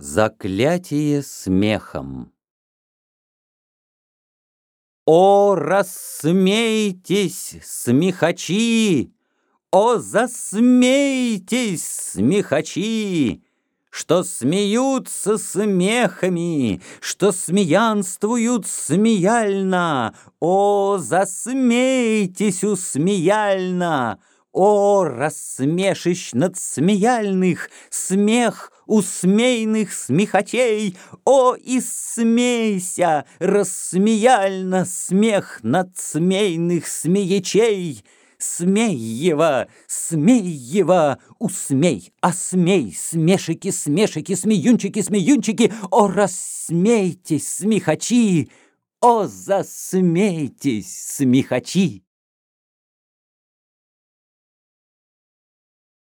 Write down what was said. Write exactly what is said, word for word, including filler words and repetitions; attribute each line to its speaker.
Speaker 1: Заклятие смехом. О, рассмейтесь, смехачи! О, засмейтесь, смехачи! Что смеются смехами, что смеянствуют смеяльно. О, засмейтесь усмеяльно! О, рассмешищ надсмеяльных, смех усмейных смехачей! О, исмейся рассмеяльно смех надсмейных смеячей! Смей его, смей его, усмей, осмей, смешики, смешики, смеюнчики, смеюнчики! О, рассмейтесь, смехачи! О, засмейтесь, смехачи!